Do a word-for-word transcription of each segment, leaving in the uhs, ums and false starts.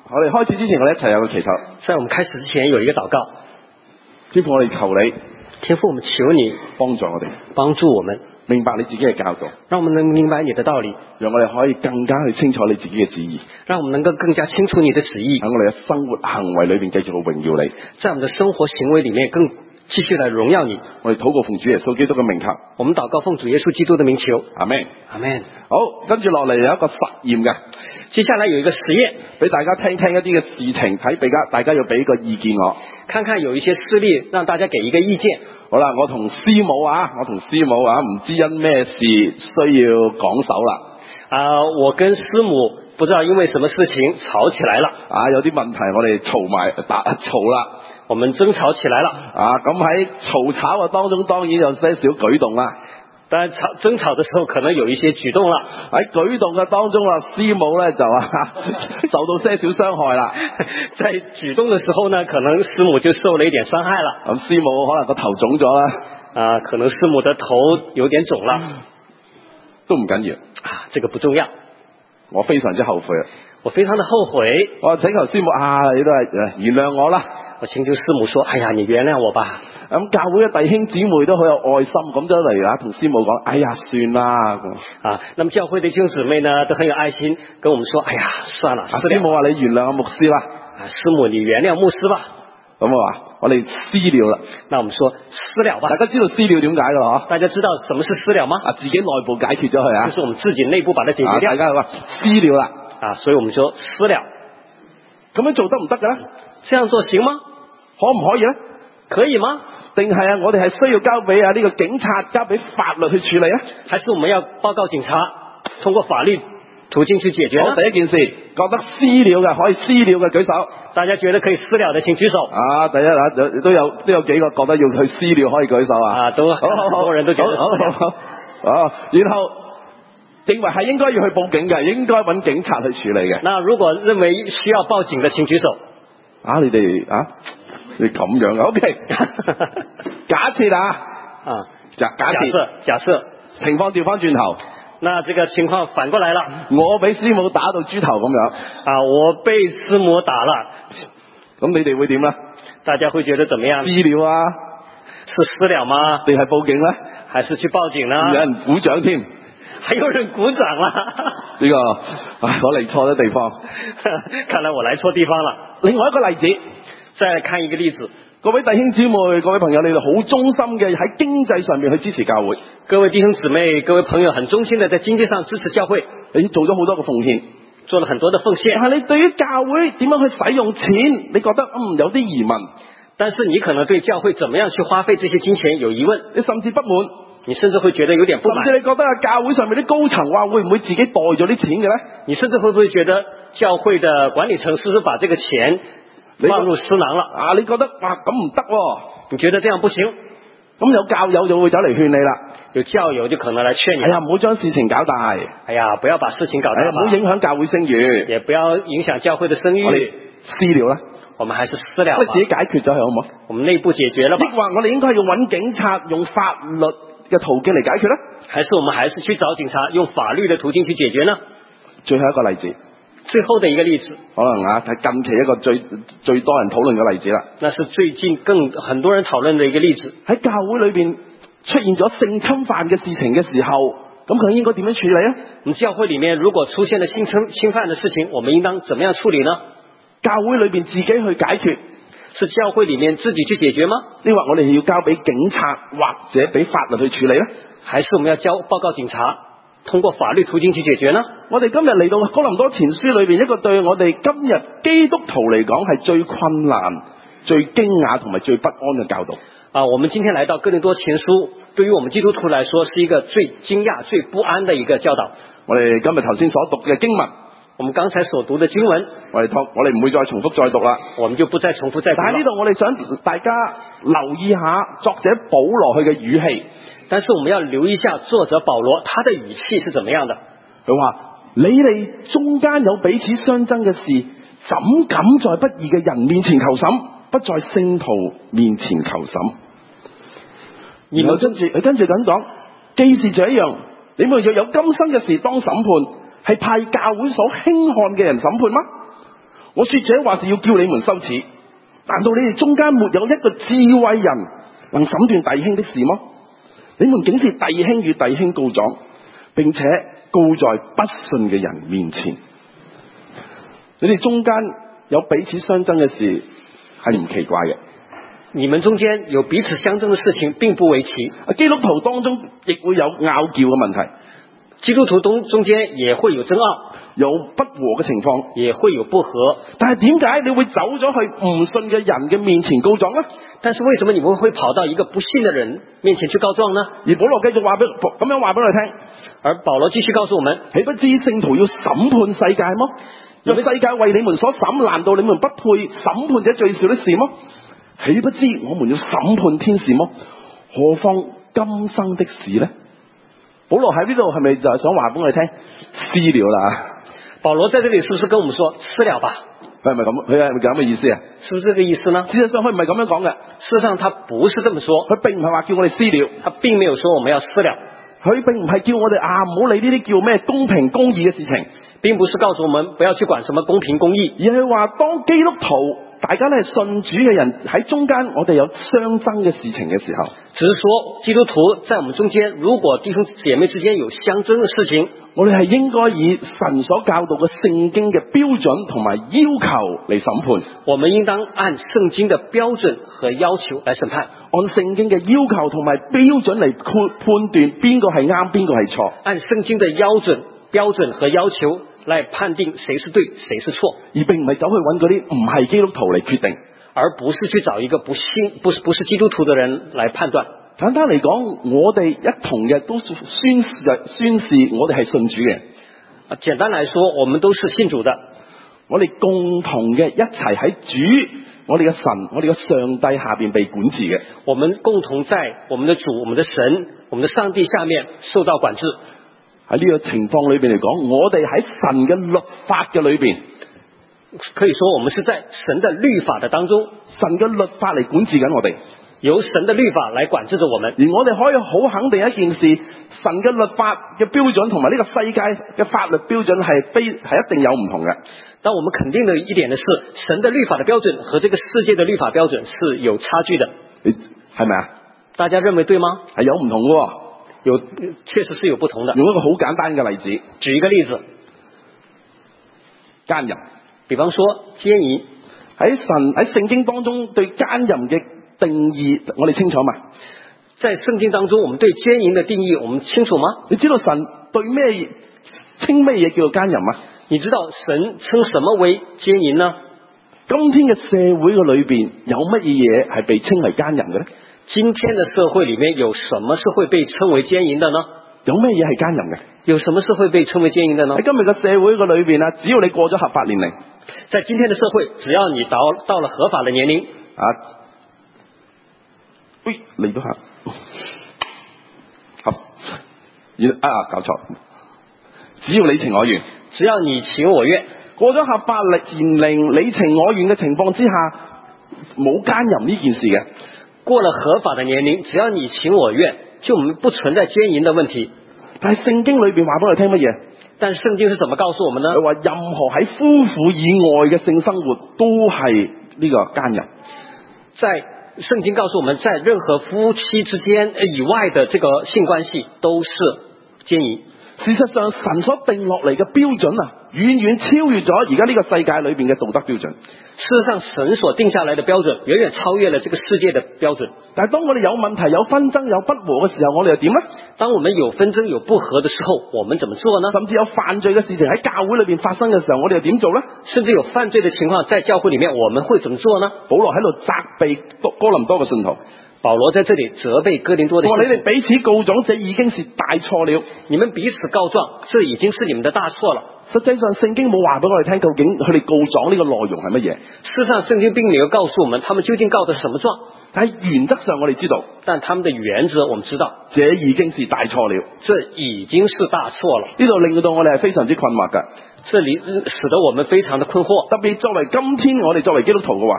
我哋開始之前，我哋一齊有個祈禱。 在我們開始之前有一個禱告。 天父，我哋求你， 天父，我們求你幫助我哋， 幫助我們明白你自己嘅教導， 讓我們能明白你的道理， 讓我哋可以更加去清楚你自己嘅旨意， 讓我們能夠更加清楚你的旨意， 喺我哋嘅生活行為裏邊繼續去榮耀你， 在我們的生活行為裏面更繼續來榮耀你。 我哋禱告奉主耶穌基督嘅名求， 我們禱告奉主耶穌基督的名求。 阿們， 阿們。 好，跟住落嚟有一個實驗嘅， 接下來有一個實驗， 俾大家聽聽一啲嘅事情，睇俾家大家要俾個意見我， 看看有一些事例，讓大家給一個意見。 好啦，我同師母啊，我同師母啊，唔知因咩事需要講手啦。 啊，我跟師母不知道因為什麼事情吵起來了。 啊，有啲問題我哋嘈埋打嘈啦， 我們爭吵起來了。 啊，咁喺嘈吵嘅當中，當然有些少舉動啦。 當然吵爭吵的時候可能有一些舉動啦， 喺舉動嘅當中啊，師母咧就啊受到些少傷害啦。 在舉動的時候呢，可能師母就受了一點傷害了。 咁師母可能個頭腫咗啦， 啊，可能師母的頭有點腫了， 都唔緊要啊，這個不重要。 我非常之後悔啊， 我非常的後悔。 我請求師母啊，你都係原諒我啦。 我請求師母說：哎呀，你原諒我吧。 咁教會嘅弟兄姊妹都好有愛心，咁就嚟啊同師母講：哎呀，算啦。 啊，那麼教會的弟兄姊妹呢，都很有愛心，跟我們說：哎呀，算了。 啊、師母話你原諒牧師啦。 啊，師母你原諒牧師吧。 咁我話我哋私了啦。 那我們說私了吧。 大家知道私了點解噶啦？ 大家知道什麼是私了嗎？ 啊，自己內部解決咗佢啊。 就是我們自己內部把它解決掉。 啊、大家話私了啦。 啊，所以我們說私了。 咁樣做得唔得噶咧？ 這樣做行嗎？ 可唔可以咧？ 可以嗎？ 定係啊？我哋係需要交俾啊呢個警察，交俾法律去處理啊？ 還是我們要報告警察，通過法律途徑去解決呢？ 好，第一件事，覺得私了嘅可以私了嘅舉手。 大家覺得可以私了的請舉手。 啊，第一啊，都有都有幾個覺得要去私了可以舉手啊。 啊，都好好多人都覺得。 好好好。哦，然後認為係應該要去報警嘅，應該揾警察去處理嘅。 那如果認為需要報警的請舉手。 啊，你哋啊？你咁樣啊 ？OK， 假設啊， 啊， 假假設， 假設，假設情況調翻轉頭， 那這個情況反過來了， 我俾師母打到豬頭咁樣， 啊，我被師母打了， 咁你哋會點咧？ 大家會覺得怎麼樣？ 私了啊？ 是私了嗎？ 定係報警咧？ 還是去報警呢？ 有人鼓掌添， 還有人鼓掌啦？ 呢、這個，唉，我嚟錯咗地方， 看來我來錯地方了。 另外一個例子。 再來看一個例子， 各位弟兄姊妹、各位朋友，你哋好忠心嘅喺經濟上面去支持教會。 各位弟兄姊妹、各位朋友，很忠心的在經濟上支持教會， 你做咗好多嘅奉獻， 做了很多的奉獻。 但係你對於教會點樣去使用錢，你覺得嗯有啲疑問。 但是你可能對教會怎麼樣去花費這些金錢有疑問， 你甚至不滿， 你甚至會覺得有點不滿。 甚至你覺得啊，教會上面啲高層話會唔會自己袋咗啲錢嘅咧？ 你甚至會不會覺得教會的管理層是不是把這個錢放入私囊了啊？你覺得哇咁唔得喎？ 你覺得這樣不行？ 咁有教友就會走嚟勸你啦。有教友就可能來勸你。 哎呀，唔好將事情搞大。 哎呀，不要把事情搞大。 唔好影響教會聲譽， 也不要影響教會的聲譽。 我哋私了啦， 我們還是私了吧。 我哋自己解決咗佢好唔好？ 我們內部解決了吧。 抑或我哋應該用揾警察，用法律嘅途徑嚟解決咧？ 還是我們還是去找警察，用法律的途徑去解決呢？ 最後一個例子。 最後的一個例子， 可能啊係近期一個最最多人討論嘅例子啦。 那是最近更很多人討論的一個例子。 喺教會裏邊出現咗性侵犯嘅事情嘅時候，咁佢應該點樣處理啊？ 咁教會裏面如果出現了性侵侵犯的事情，我們應當怎麼樣處理呢？ 教會裏邊自己去解決， 是教會裏面自己去解決嗎？ 抑或我哋要交俾警察或者俾法律去處理呢？ 還是我們要交報告警察，通過法律途徑去解決呢？ 我哋今日嚟到哥林多前書裏邊，一個對我哋今日基督徒嚟講係最困難、最驚訝同埋最不安嘅教導。 啊，我們今天來到哥林多前書，對於我們基督徒來說，是一個最驚訝、最不安的一個教導。 我哋今日頭先所讀嘅經文， 我們剛才所讀的經文， 我哋我哋唔會再重複再讀啦。 我們就不再重複再讀。 但係呢度我哋想大家留意下作者保羅佢嘅語氣。 但是我們要留意一下作者保羅他的語氣是怎麼樣的。 佢話：你哋中間有彼此相爭嘅事，怎敢在不義嘅人面前求審，不在聖徒面前求審？然後跟住佢跟住咁講，既是這樣，你們若有今生嘅事當審判，係派教會所輕看嘅人審判嗎？ 我說這話是要叫你們羞恥。難道你哋中間沒有一個智慧人能審斷弟兄的事嗎？你們竟是弟兄與弟兄告狀，並且告在不信嘅人面前。你哋中間有彼此相爭嘅事係唔奇怪嘅。 你們中間有彼此相爭的事情並不為奇。 基督徒當中亦會有拗撬嘅問題， 基督徒中中間也會有爭拗， 有不和嘅情況， 也會有不和。 但係點解你會走咗去唔信嘅人嘅面前告狀呢？ 但是為什麼你們會跑到一個不信的人面前去告狀呢？ 而保羅繼續話俾咁樣話俾我哋聽， 而保羅繼續告訴我們， 豈不知聖徒要審判世界麼？若世界為你們所審，難道你們不配審判這最小的事麼？豈不知我們要審判天使麼？何況今生的事呢？保羅喺呢度係咪就係想話俾我哋聽私了啦？ 保羅在這裡是不是跟我們說私了吧？ 佢係咪咁？佢係咪咁嘅意思啊？ 是不是這個意思呢？ 事實上佢唔係咁樣講嘅。 事實上他不是這麼說， 佢並唔係話叫我哋私了， 他並沒有說我們要私了。 佢並唔係叫我哋啊唔好理呢啲叫咩公平公義嘅事情， 並不是告訴我們不要去管什麼公平公義， 而係話當基督徒大家咧係信主嘅人喺中間，我哋有相爭嘅事情嘅時候， 只是說基督徒在我們中間，如果弟兄姐妹之間有相爭的事情， 我哋係應該以神所教導嘅聖經嘅標準同埋要求嚟審判。 我們應當按聖經的標準和要求來審判， 按聖經嘅要求同埋標準嚟判判斷邊個係啱，邊個係錯。 按聖經的標準、標準和要求來判定誰是對，誰是錯， 而並唔係走去揾嗰啲唔係基督徒嚟決定， 而不是去找一個不信、不是不是基督徒的人來判斷。 簡單嚟講，我哋一同嘅都宣示宣示我哋係信主嘅。 啊，簡單來說，我們都是信主的， 我哋共同嘅一齊喺主，我哋嘅神，我哋嘅上帝下邊被管治嘅。 我們共同在我們的主、我們的神、我們的上帝下面受到管制。 喺呢個情況裏邊嚟講，我哋喺神嘅律法嘅裏邊， 可以說我們是在神的律法的當中， 神嘅律法嚟管治緊我哋， 由神的律法來管制着我們。 而我哋可以好肯定一件事，神嘅律法嘅標準同埋呢個世界嘅法律標準係非係一定有唔同嘅。 但我們肯定的一點的是，神的律法的標準和這個世界的律法標準是有差距的， 係咪啊？ 大家認為對嗎？ 係有唔同嘅， 有，確實是有不同的。 用一個好簡單嘅例子， 舉一個例子， 奸淫。 比方說奸淫， 喺神喺聖經當中對奸淫嘅定義，我哋清楚嘛？ 在聖經當中，我們對奸淫的定義，我們清楚嗎？ 你知道神對咩稱咩嘢叫做奸淫嗎？ 你知道神稱什麼為奸淫呢？ 今天嘅社會嘅裏邊有乜嘢嘢係被稱為奸淫嘅呢？ 今天的社會裏面有什麼是會被稱為奸淫的呢？ 有咩嘢係奸淫嘅？ 有什麼是會被稱為奸淫的呢？ 喺今日嘅社會嘅裏邊啊，只要你過咗合法年齡， 在今天的社會，只要你到到了合法的年齡啊，喂，嚟到下，合，啊搞錯，只要你情我願， 只要你情我願， 過咗合法年齡，你情我願嘅情況之下，冇奸淫呢件事嘅。 過了合法的年齡，只要你情我願，就不存在奸淫的問題。 但係聖經裏邊話俾我哋聽乜嘢？ 但是聖經是怎麼告訴我們呢？ 佢話任何喺夫婦以外嘅性生活都係呢個奸淫。 在聖經告訴我們，在任何夫妻之間以外的這個性關係都是奸淫。 事實上，神所定落嚟嘅標準啊，遠遠超越咗而家呢個世界裏邊嘅道德標準。 事實上，神所定下來的標準遠遠超越了這個世界的標準。 但係當我哋有問題、有紛爭、有不和嘅時候，我哋又點呢？ 當我們有紛爭、有不和的時候，我們怎麼做呢？ 甚至有犯罪嘅事情喺教會裏邊發生嘅時候，我哋又點做呢？ 甚至有犯罪的情況在教會裏面，我們會怎麼做呢？ 保羅喺度責備哥林多嘅信徒。 保羅在這裡責備哥林多的信徒， 話你哋彼此告狀，這已經是大錯了。 你們彼此告狀，這已經是你們的大錯了。 實際上，聖經冇話俾我哋聽，究竟佢哋告狀呢個內容係乜嘢？ 事實上，聖經並沒有告訴我們，他們究竟告的什麼狀。 但係原則上，我哋知道， 但他們的原則我們知道， 這已經是大錯了。 這已經是大錯了。 呢度令到我哋係非常之困惑㗎。 這裡使得我們非常的困惑。 特別作為今天我哋作為基督徒嘅話，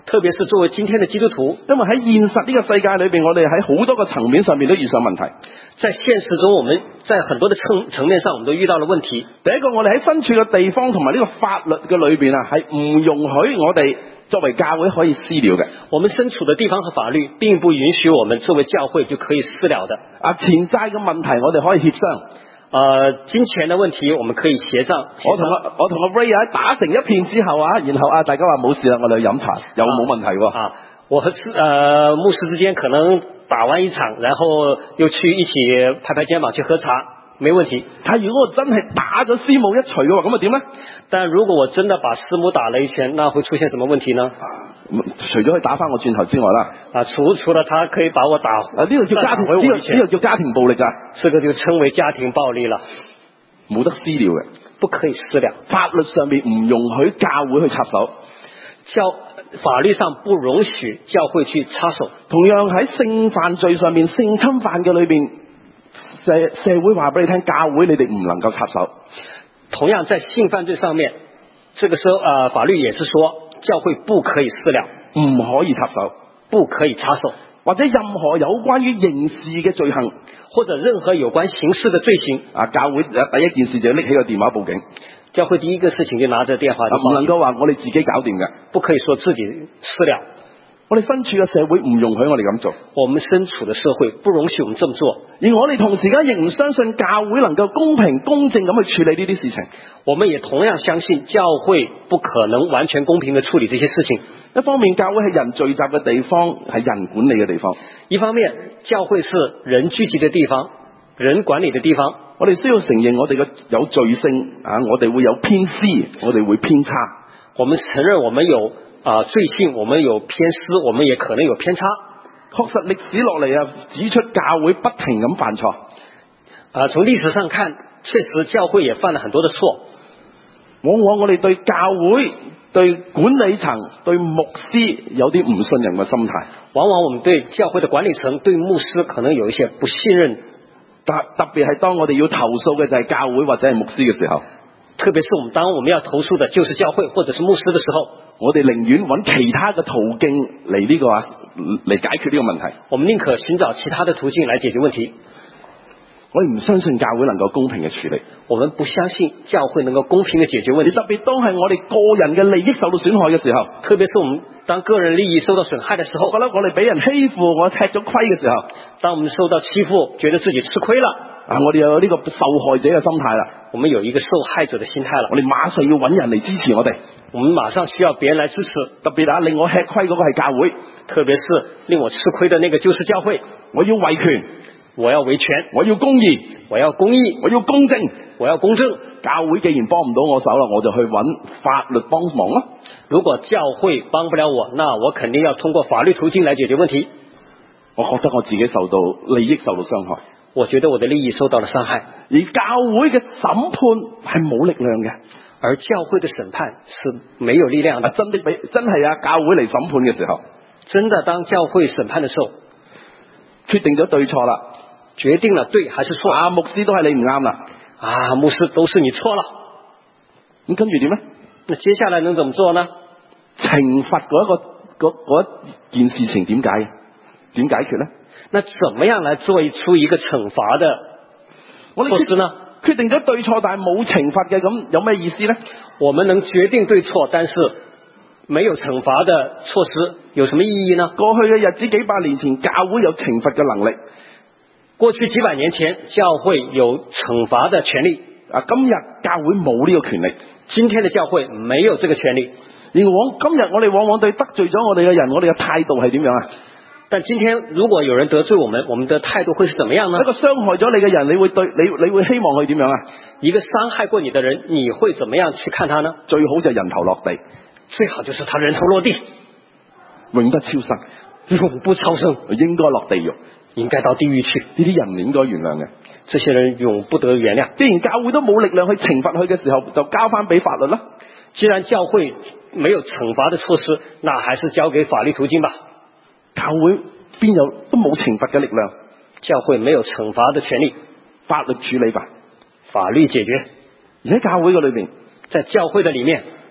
特別是作為今天的基督徒， 因為喺現實呢個世界裏邊，我哋喺好多個層面上面都遇上問題。 在現實中，我們在很多的層層面上，我們都遇到了問題。 第一個，我哋喺身處嘅地方同埋呢個法律嘅裏邊啊，係唔容許我哋作為教會可以私了嘅。 我們身處的地方和法律並不允許我們作為教會就可以私了的。 啊，錢債嘅問題我哋可以協商。 呃，金錢的問題我們可以協商。 我同阿我同阿 Ray 喺打成一片之後啊，然後啊大家話冇事啦，我哋去飲茶又冇問題喎。 啊，我和呃牧師之間可能打完一場，然後又去一起拍拍肩膀去喝茶，沒問題。 但如果我真係打咗師母一錘嘅話，咁啊點呢？ 但如果我真的把師母打了一拳，那會出現什麼問題呢？ 啊、除咗可以打翻我轉頭之外啦， 啊，除除了他可以把我打， 啊呢個叫家庭，呢、這個呢、這個叫家庭暴力噶， 這個就稱為家庭暴力了， 冇得私了嘅， 不可以私了。 法律上面唔容許教會去插手， 教法律上不容許教會去插手。 同樣喺性犯罪上面，性侵犯嘅裏邊，社社會話俾你聽，教會你哋唔能夠插手。 同樣在性犯罪上面，這個時候呃法律也是說教會不可以私了， 唔可以插手， 不可以插手， 或者任何有關於刑事嘅罪行， 或者任何有關刑事的罪行，啊教會第一件事就拎起個電話報警。 教會第一個事情就拿着電話， 唔能夠話我哋自己搞掂嘅， 不可以說自己私了。 我哋身處嘅社會唔容許我哋咁做， 我們身處的社會不容許我們這麼做， 而我哋同時間亦唔相信教會能夠公平公正咁去處理呢啲事情。 我們也同樣相信教會不可能完全公平地處理這些事情。 一方面，教會係人聚集嘅地方，係人管理嘅地方； 一方面，教會是人聚集嘅地方，人管理嘅地方。 我哋需要承認我哋嘅有罪性啊，我哋會有偏私，我哋會偏差。 我們承認我們有啊、呃、罪性，我們有偏私，我們也可能有偏差。 確實歷史落嚟啊，指出教會不停咁犯錯。 啊，從歷史上看，確實教會也犯了很多的錯。 往往我哋對教會、對管理層、對牧師有啲唔信任嘅心態。 往往我們對教會的管理層、對牧師可能有一些不信任。 特特別係當我哋要投訴嘅就係教會或者係牧師嘅時候， 特別是我們當我們要投訴的就是教會或者是牧師的時候， 我哋寧願揾其他嘅途徑嚟呢個啊嚟解決呢個問題。 我們寧可尋找其他的途徑來解決問題。 我哋唔相信教會能夠公平嘅處理， 我們不相信教會能夠公平的解決問題。 特別當係我哋個人嘅利益受到損害嘅時候， 特別是我們當個人利益受到損害的時候， 我覺得我哋俾人欺負，我吃咗虧嘅時候， 當我們受到欺負，覺得自己吃虧了， 啊，我哋有呢個受害者嘅心態啦， 我們有一個受害者的心態了， 我哋馬上要揾人嚟支持我哋， 我們馬上需要別人來支持。 特別啊，令我吃虧嗰個係教會， 特別是令我吃虧的那個就是教會。 我要維權， 我要維權， 我要公義， 我要公義， 我要公正， 我要公正。 教會既然幫唔到我手啦，我就去揾法律幫忙咯。 如果教會幫不了我，那我肯定要通過法律途徑來解決問題。 我覺得我自己受到利益受到傷害， 我覺得我的利益受到了傷害。 而教會嘅審判係冇力量嘅， 而教會的審判是沒有力量的。 啊、真的俾真係啊，教會嚟審判嘅時候， 真的當教會審判的時候， 決定咗對錯啦， 決定了對還是錯。 啊，牧師都係你唔啱啦， 啊，牧師都是你錯了。 咁跟住點呢？ 那接下來能怎麼做呢？ 懲罰嗰一個嗰嗰一件事情點解點解決呢？ 那怎麼樣來做出一個懲罰的措施呢？ 決定咗對錯，但係冇懲罰嘅，咁有咩意思呢？ 我們能決定對錯，但是沒有懲罰的措施，有什麼意義呢？ 過去嘅日子幾百年前，教會有懲罰嘅能力。 過去幾百年前，教會有懲罰的權利。 啊，今日教會冇呢個權力。 今天的教會沒有這個權利。 而往今日我哋往往對得罪咗我哋嘅人，我哋嘅態度係點樣啊？ 但今天如果有人得罪我們，我們的態度會是怎麼樣呢？ 一個傷害咗你嘅人，你會對你你會希望佢點樣啊？ 一個傷害過你的人，你會怎麼樣去看他呢？ 最好就係人頭落地， 最好就是他人頭落地， 永不超生， 永不超生， 應該落地獄， 應該到地獄去。 呢啲人唔應該原諒嘅， 這些人永不得原諒。 既然教會都冇力量去懲罰佢嘅時候，就交翻俾法律啦。 既然教會沒有懲罰的措施，那還是交給法律途徑吧。 教會邊有都冇懲罰嘅力量， 教會沒有懲罰的權利， 法律處理吧， 法律解決。 而喺教會嘅裏邊， 在教會的裏面，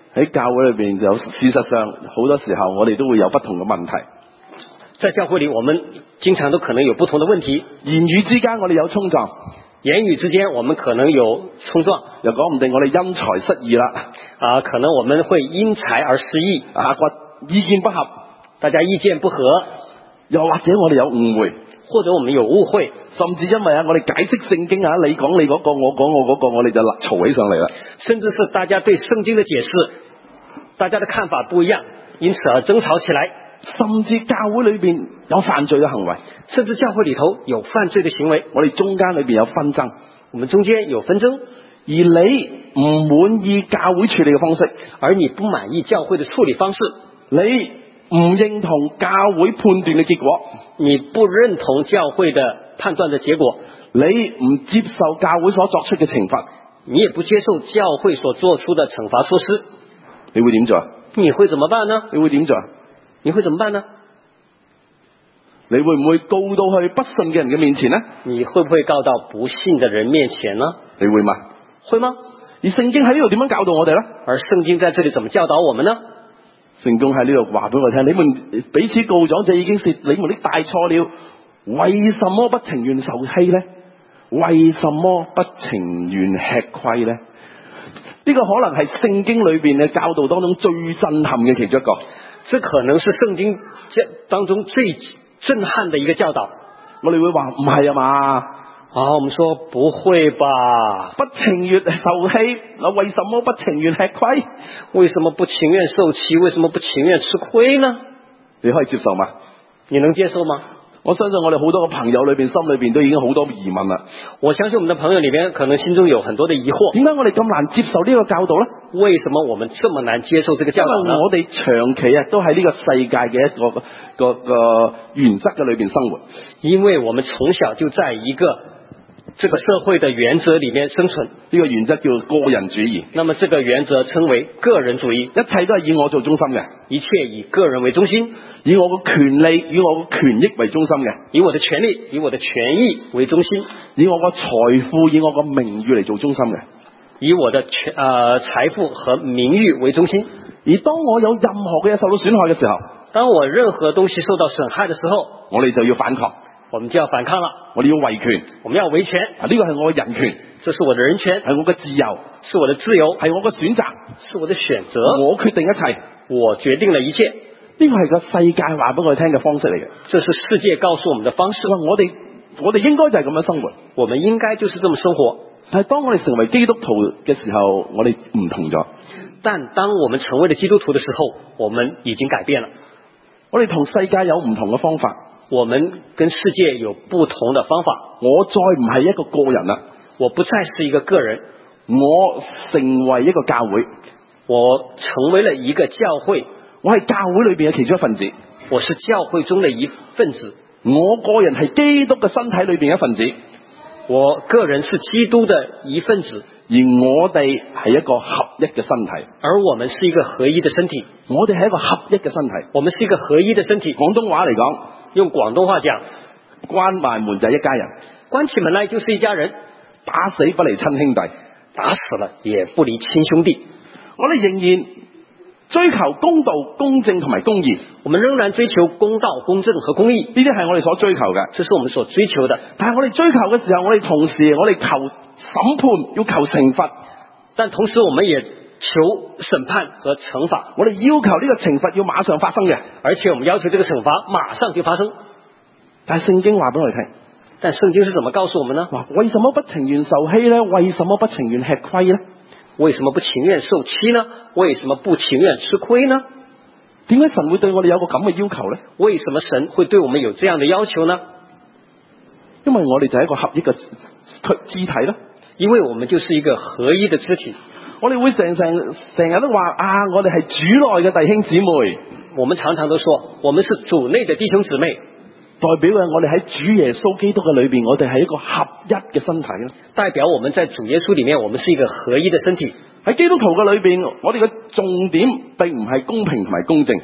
喺教會裏邊就事實上好多時候我哋都會有不同嘅問題。 在教會裏，我們經常都可能有不同的問題。 言語之間我哋有衝撞， 言語之間我們可能有衝撞， 又講唔定我哋因財失義啦。 啊，可能我們會因財而失義， 啊，或意見不合， 大家意見不合， 又或者我哋有誤會， 或者我們有誤會， 甚至因為啊，我哋解釋聖經啊，你講你嗰個，我講我嗰個，我哋就嘈起上嚟啦。 甚至是大家對聖經的解釋，大家的看法不一樣，因此而爭吵起來。 甚至教會裏邊有犯罪嘅行為， 甚至教會裏頭有犯罪的行為， 我哋中間裏邊有紛爭， 我們中間有紛爭， 而你唔滿意教會處理嘅方式， 而你不滿意教會的處理方式， 你唔認同教會判斷嘅結果， 你不認同教會的判斷的結果， 你唔接受教會所作出嘅懲罰， 你也不接受教會所做出的懲罰措施， 你會點做啊？ 你會怎麼辦呢？ 你會點做啊？ 你會怎麼辦呢？ 你會唔會告到去不信嘅人嘅面前呢？ 你會不會告到不信的人面前呢？ 你會嗎？ 會嗎？ 而聖經喺呢度點樣教導我哋呢？ 而聖經在這裏怎麼教導我們呢？ 聖經喺呢度話俾我聽，你們彼此告狀，這已經是你們的大錯了。為什麼不情願受欺呢？為什麼不情願吃虧呢？呢個可能係聖經裏邊嘅教導當中最震撼嘅其中一個。 這可能是聖經當中最震撼的一個教導。 我哋會話唔係啊嘛？ 啊，我們說不會吧？ 不情願受欺，那為什麼不情願吃虧？ 為什麼不情願受欺？為什麼不情願吃虧呢？ 你可以接受嗎？ 你能接受嗎？ 我相信我哋好多個朋友裏邊，心裏邊都已經好多疑問啦。 我相信我們的朋友裏邊可能心中有很多的疑惑。 點解我哋咁難接受呢個教導呢？ 為什麼我們這麼難接受這個教導呢？ 因為我哋長期啊都喺呢個世界嘅一個個個原則嘅裏邊生活。 因為我們從小就在一個這個社會的原則裏面生存。 呢個原則叫個人主義。 那麼這個原則稱為個人主義， 一切都係以我做中心嘅， 一切以個人為中心， 以我嘅權利、以我嘅權益為中心嘅， 以我的權利、以我的權益為中心， 以我嘅財富、以我嘅名譽嚟做中心嘅， 以我的權呃財富和名譽為中心。 而當我有任何嘅嘢受到損害嘅時候， 當我任何東西受到損害的時候， 我哋就要反抗， 我們就要反抗了， 我哋要維權， 我們要維權。 啊，呢個係我嘅人權， 這是我的人權， 係我嘅自由， 是我的自由， 係我嘅選擇， 是我的選擇， 我決定一切， 我決定了一切。 呢個係個世界話俾我哋聽嘅方式嚟嘅， 這是世界告訴我們的方式。 我哋我哋應該就係咁樣生活， 我們應該就是這麼生活。 但係當我哋成為基督徒嘅時候，我哋唔同咗。 但當我們成為了基督徒的時候，我們已經改變了。 我哋同世界有唔同嘅方法， 我們跟世界有不同的方法。 我再唔係一個個人啦， 我不再是一個個人， 我成為一個教會， 我成為了一個教會， 我係教會裏邊嘅其中一份子， 我是教會中的一份子。 我個人係基督嘅身體裏邊一份子， 我個人是基督的一份子， 而我哋係一個合一嘅身體， 而我們是一個合一的身體。 我哋係一個合一嘅身體， 我們是一個合一的身體。 廣東話嚟講， 用廣東話講， 關埋門就係一家人， 關起門來就是一家人， 打死不離親兄弟， 打死了也不離親兄弟。 我哋仍然追求公道、公正同埋公義， 我們仍然追求公道、公正和公義， 呢啲係我哋所追求嘅， 這是我們所追求的。 但係我哋追求嘅時候，我哋同時我哋求審判，要求懲罰， 但同時我們也求審判和懲罰。 我哋要求呢個懲罰要馬上發生嘅， 而且我們要求這個懲罰馬上就發生。 但係聖經話俾我哋聽， 但聖經是怎麼告訴我們呢？ 話為什麼不情願受欺呢？為什麼不情願吃虧呢？ 為什麼不情願受欺呢？為什麼不情願吃虧呢？ 點解神會對我哋有個咁嘅要求呢？ 為什麼神會對我們有這樣的要求呢？ 因為我哋就係一個合一嘅肢體啦。 因為我們就是一個合一的肢體。 我哋會成成成日都話啊，我哋係主內嘅弟兄姊妹。 我們常常都說，我們是主內的弟兄姊妹。 代表嘅我哋喺主耶穌基督嘅裏邊，我哋係一個合一嘅身體啦。 代表我們在主耶穌裏面，我們是一個合一的身體。 喺基督徒嘅裏邊，我哋嘅重點並唔係公平同埋公正。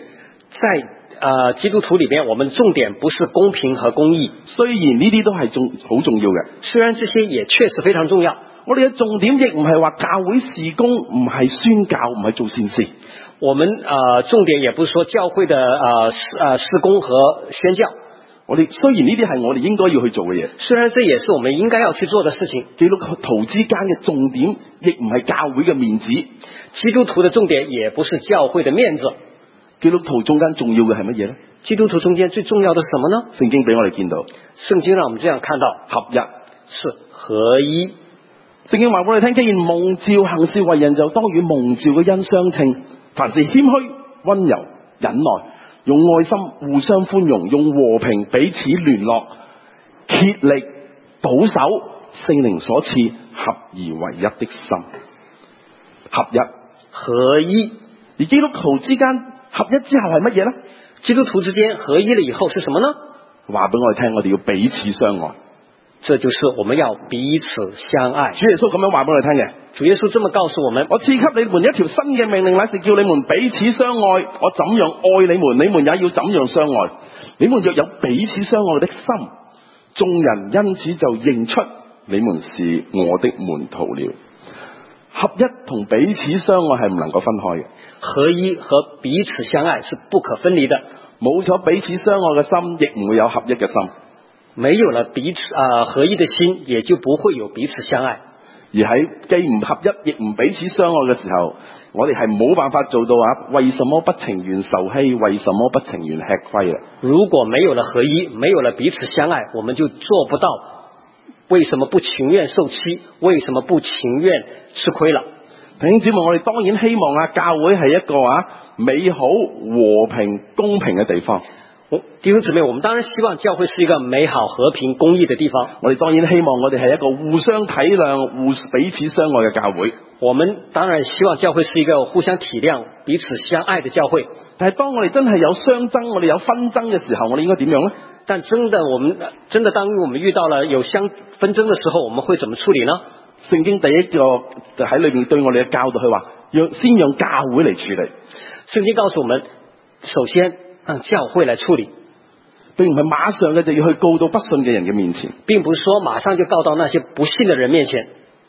在呃基督徒里面，我们重點不是公平和公義， 雖然呢啲都係重好重要嘅， 雖然這些也確實非常重要。 我哋嘅重點亦唔係話教會事工，唔係宣教，唔係做善事。 我們呃重點也不是說教會的呃呃事工和宣教。 我哋雖然呢啲係我哋應該要去做嘅嘢， 雖然這也是我們應該要去做的事情。 基督徒之間嘅重點亦唔係教會嘅面子， 基督徒的重點也不是教會的面子。 基督徒中間重要嘅係乜嘢呢？ 基督徒中間最重要的是什麼呢？ 聖經俾我哋見到， 聖經讓我們這樣看到， 合一是合一。 聖經話俾我哋聽，既然蒙召行事為人，就當與蒙召嘅恩相稱。凡事謙虛、溫柔、忍耐，用愛心互相寬容，用和平彼此聯絡，竭力保守聖靈所賜合而為一的心。合一， 合一。 而基督徒之間合一之後係乜嘢呢？ 基督徒之間合一了以後是什麼呢？ 話俾我哋聽，我哋要彼此相愛。 這就是我們要彼此相愛。 主耶穌咁樣話俾我哋聽嘅。 主耶穌這麼告訴我們：我賜給你們一條新嘅命令，乃是叫你們彼此相愛。我怎樣愛你們，你們也要怎樣相愛。你們若有彼此相愛的心，眾人因此就認出你們是我的門徒了。合一同彼此相愛係唔能夠分開嘅。 合一和彼此相愛是不可分離的。 冇咗彼此相愛嘅心，亦唔會有合一嘅心。 沒有了彼此啊、呃、合一的心，也就不會有彼此相愛。 而喺既唔合一，亦唔彼此相愛嘅時候，我哋係冇辦法做到啊！為什麼不情願受欺？為什麼不情願吃虧啊？ 如果沒有了合一，沒有了彼此相愛，我們就做不到。為什麼不情願受欺？為什麼不情願吃虧了？ 弟兄姊妹，我哋當然希望啊，教會係一個啊美好、和平、公平嘅地方。 弟兄姊妹，我們當然希望教會是一個美好、和平、公義的地方。 我哋當然希望我哋係一個互相體諒、互彼此相愛嘅教會。 我們當然希望教會是一個互相體諒、彼此相愛的教會。 但係當我哋真係有相爭、我哋有紛爭嘅時候，我哋應該點樣呢？ 但真的，我們真的當我們遇到了有相紛爭的時候，我們會怎麼處理呢？ 聖經第一個喺裏面對我哋嘅教導，佢話讓先讓教會嚟處理。 聖經告訴我們，首先讓教會來處理， 並唔係馬上嘅就要去告到不信嘅人嘅面前， 並不是說馬上就告到那些不信的人面前。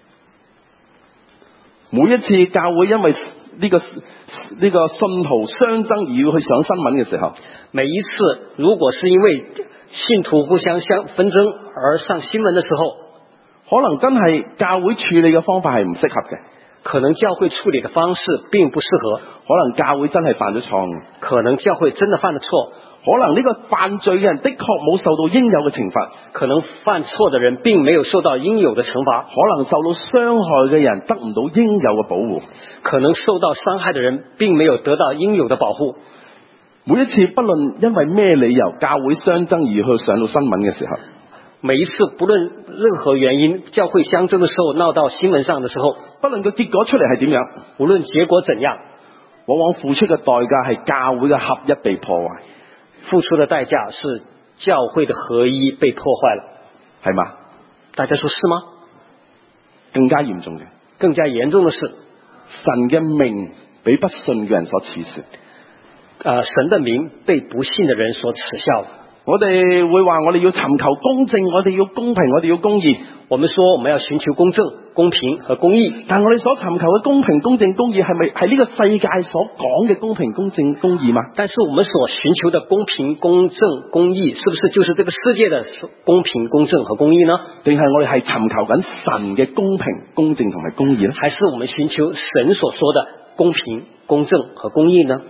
每一次教會因為呢個呢個信徒相爭而要去上新聞嘅時候， 每一次如果是因為信徒互相相紛爭而上新聞的時候， 可能真係教會處理嘅方法係唔適合嘅。 可能教會處理的方式並不適合， 可能教會真係犯咗錯誤， 可能教會真的犯了錯， 可能呢個犯罪嘅人的確冇受到應有嘅懲罰， 可能犯錯的人並沒有受到應有的懲罰， 可能受到傷害嘅人得唔到應有嘅保護， 可能受到傷害的人並沒有得到應有的保護。 每一次不論因為咩理由教會相爭而去上到新聞嘅時候， 每一次不論任何原因教會相爭的時候鬧到新聞上的時候， 不論個結果出嚟係點樣， 無論結果怎樣， 往往付出嘅代價係教會嘅合一被破壞， 付出的代價是教會的合一被破壞了， 係嘛？ 大家說是嗎？ 更加嚴重嘅， 更加嚴重的是神嘅名被不信嘅人所恥笑， 呃，神的名被不信的人所恥笑。 我哋會話我哋要尋求公正，我哋要公平，我哋要公義。 我們說我們要尋求公正、公平和公義， 但我哋所尋求嘅公平、公正、公義係咪係呢個世界所講嘅公平、公正、公義嗎？ 但是我們所尋求的公平、公正、公義，是不是就是這個世界的公平、公正和公義呢？ 定係我哋係尋求緊神嘅公平、公正同埋公義呢？ 還是我們尋求神所說的公平、公正和公義呢？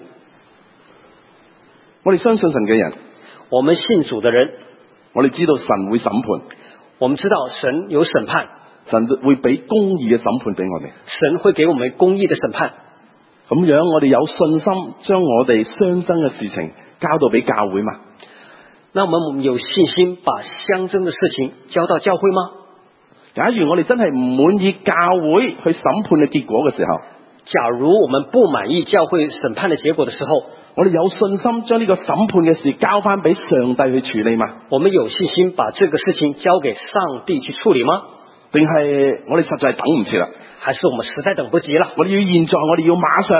我哋相信神嘅人， 我們信主的人， 我哋知道神會審判， 我們知道神有審判， 神會俾公義嘅審判俾我哋， 神會給我們公義的審判。 咁樣我哋有信心將我哋相爭嘅事情交到俾教會嘛？ 那我們有信心把相爭的事情交到教會嗎？ 假如我哋真係唔滿意教會去審判嘅結果嘅時候， 假如我們不滿意教會審判的結果的時候， 我哋有信心將呢個審判嘅事交翻俾上帝去處理嘛？ 我們有信心把這個事情交給上帝去處理嗎？ 定係我哋實在等唔切啦？ 還是我們實在等不及了？ 我哋要現在，我哋要馬上。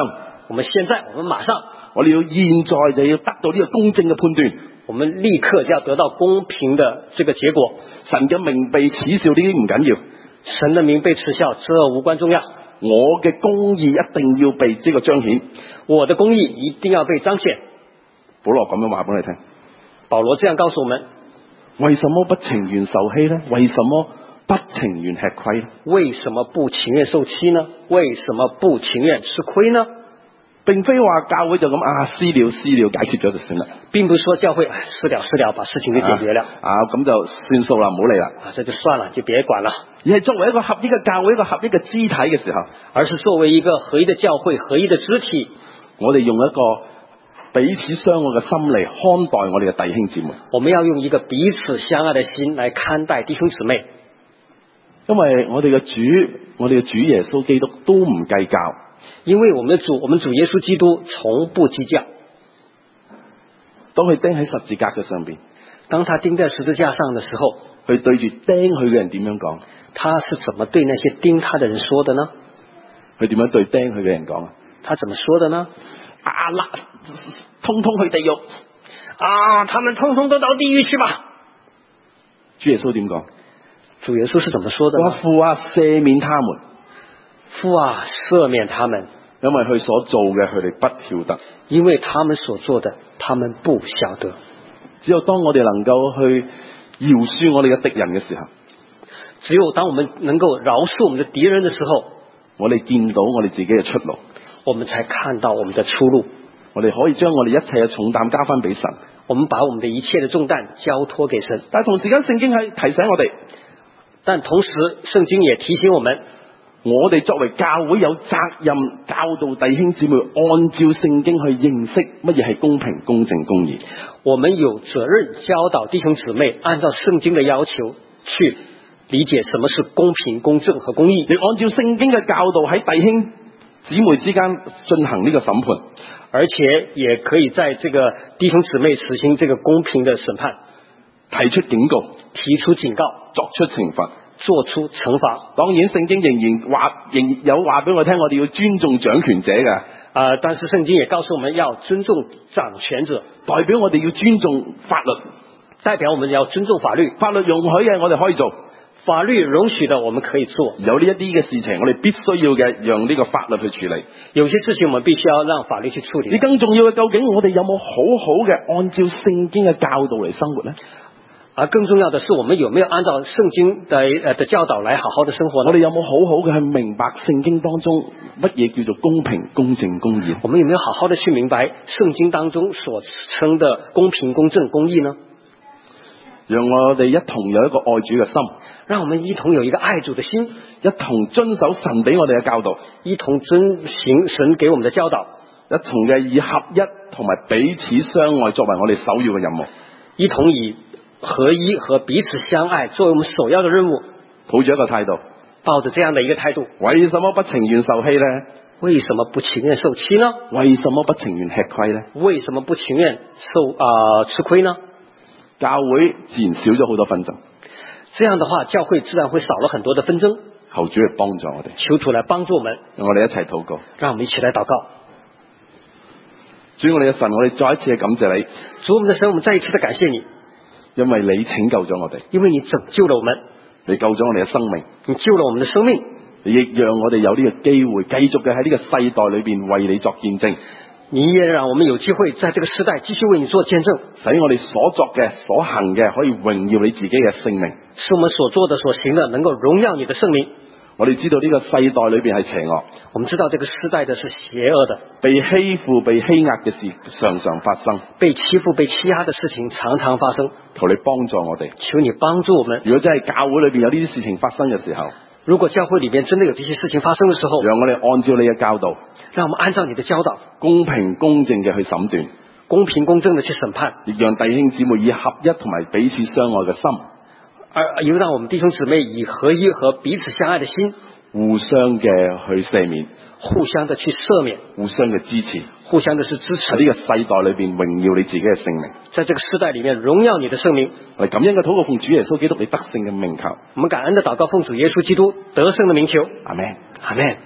我們現在，我們馬上， 我哋要現在就要得到呢個公正嘅判斷。 我們立刻就要得到公平的這個結果。 神嘅名被恥笑呢啲唔緊要， 神的名被恥笑，這無關重要。 我嘅公義一定要被呢個彰顯， 我的公義一定要被彰顯。 保羅咁樣話俾你聽。 保羅這樣告訴我們： 為什麼不情願受欺呢？為什麼不情願吃虧呢？ 為什麼不情願受欺呢？為什麼不情願吃虧呢？ 並非話教會就咁啊私了私了解決咗就算啦， 並不是說教會私了私了把事情給解決了啊咁、啊、就算數啦，唔好理啦， 啊這就算了，就別管了。 而係作為一個合一嘅教會，一個合一嘅肢體嘅時候， 而是作為一個合一的教會、合一的肢體， 我哋用一個彼此相愛嘅心嚟看待我哋嘅弟兄姊妹。 我們要用一個彼此相愛的心來看待弟兄姊妹， 因為我哋嘅主，我哋嘅主耶穌基督都唔計較。 因為我們的主，我們主耶穌基督從不計較。 當佢釘喺十字架嘅上邊， 當他釘在十字架上的時候， 佢對住釘佢嘅人點樣講？ 他是怎麼對那些釘他的人說的呢？ 佢點樣對釘佢嘅人講啊？ 他怎麼說的呢？ 啊啦，通通去地獄啊！他們通通都到地獄去吧。 主耶穌點講？主耶穌是怎麼說的呢？父啊，赦免他們。 父啊，赦免他們， 因為佢所做嘅，佢哋不曉得。 因為他們所做的，他們不曉得。 只有當我哋能夠去饒恕我哋嘅敵人嘅時候， 只有當我們能夠饒恕我們的敵人的時候， 我哋見到我哋自己嘅出路， 我們才看到我們的出路。 我哋可以將我哋一切嘅重擔交翻俾神， 我們把我們的一切的重擔交託給神。 但係同時間聖經係提醒我哋， 但同時聖經也提醒我們， 我哋作為教會有責任教導弟兄姊妹按照聖經去認識乜嘢係公平、公正、公義。 我們有責任教導弟兄姊妹按照聖經的要求去理解什麼是公平、公正和公義， 亦按照聖經嘅教導喺弟兄姊妹之間進行呢個審判， 而且也可以在這個弟兄姊妹實行這個公平的審判， 提出警告、 提出警告、 作出懲罰。 做出懲罰。 當然聖經仍然話仍有話俾我聽，我哋要尊重掌權者嘅。 啊、呃，但是聖經也告訴我們要尊重掌權者， 代表我哋要尊重法律， 代表我們要尊重法律。 法律容許嘅我哋可以做， 法律容許的我們可以做。 有呢一啲嘅事情我哋必須要嘅，讓呢個法律去處理。 有些事情我們必須要讓法律去處理。 你更重要嘅，究竟我哋有冇好好嘅按照聖經嘅教導嚟生活呢？ 而更重要的是，我們有沒有按照聖經的呃的教導來好好的生活呢？ 我哋有冇好好嘅去明白聖經當中乜嘢叫做公平、公正、公義？ 我們有沒有好好的去明白聖經當中所稱的公平、公正、公義呢？ 讓我哋一同有一個愛主嘅心， 讓我們一同有一個愛主的心， 一同遵守神俾我哋嘅教導， 一同遵行神給我們的教導， 一同嘅以合一同埋彼此相愛作為我哋首要嘅任務， 一同以合一和彼此相愛作為我們首要的任務， 抱住一個態度， 抱着這樣的一個態度。 為什麼不情願受欺呢？ 為什麼不情願受欺呢？ 為什麼不情願吃虧呢？ 為什麼不情願受啊、呃、吃虧呢？ 教會自然少咗好多紛爭， 這樣的話，教會自然會少了很多的紛爭。 求主嚟幫助我哋， 求主來幫助我們， 讓我哋一齊禱告。 讓我們一起來禱告。 主，我哋嘅神，我哋再一次嘅感謝你。 主，我們的神，我們再一次的感謝你， 因為你拯救咗我哋， 因為你拯救了我們， 你救咗我哋嘅生命， 你救了我們的生命， 你亦讓我哋有呢個機會繼續嘅喺呢個世代裏邊為你作見證。 你也讓我們有機會在這個時代繼續為你做見證， 使我哋所作嘅所行嘅可以榮耀你自己嘅聖名， 使我們所做的所行的能夠榮耀你的聖名。 我哋知道呢個世代裏邊係邪惡， 我們知道這個時代的是邪惡的， 被欺負被欺壓嘅事常常發生， 被欺負被欺壓的事情常常發生。 求你幫助我哋， 求你幫助我們。 如果真係教會裏邊有呢啲事情發生嘅時候， 如果教會裏面真的有這些事情發生的時候， 讓我哋按照你嘅教導， 讓我們按照你的教導， 公平公正嘅去審斷， 公平公正的去審判， 亦讓弟兄姊妹以合一同埋彼此相愛嘅心， 而又讓我們弟兄姊妹以合一和彼此相愛的心， 互相嘅去赦免， 互相的去赦免， 互相嘅支持， 互相的是支持。 喺呢個世代裏邊榮耀你自己嘅聖名， 在這個世代裏面榮耀你的聖名。 我哋感恩嘅禱告奉主耶穌基督你得勝嘅名求， 我們感恩的禱告奉主耶穌基督得勝的名求。 阿們， 阿們。